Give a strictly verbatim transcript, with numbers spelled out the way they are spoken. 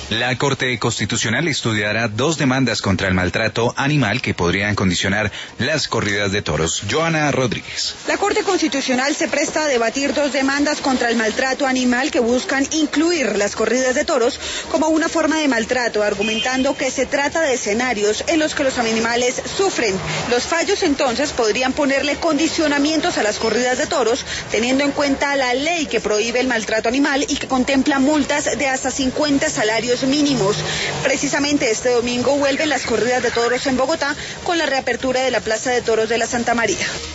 La Corte Constitucional estudiará dos demandas contra el maltrato animal que podrían condicionar las corridas de toros. Joana Rodríguez. La Corte Constitucional se presta a debatir dos demandas contra el maltrato animal que buscan incluir las corridas de toros como una forma de maltrato, argumentando que se trata de escenarios en los que los animales sufren. Los fallos entonces podrían ponerle condicionamientos a las corridas de toros, teniendo en cuenta la ley que prohíbe el maltrato animal y que contempla multas de hasta cincuenta salarios mínimos. Precisamente este domingo vuelven las corridas de toros en Bogotá con la reapertura de la Plaza de Toros de la Santa María.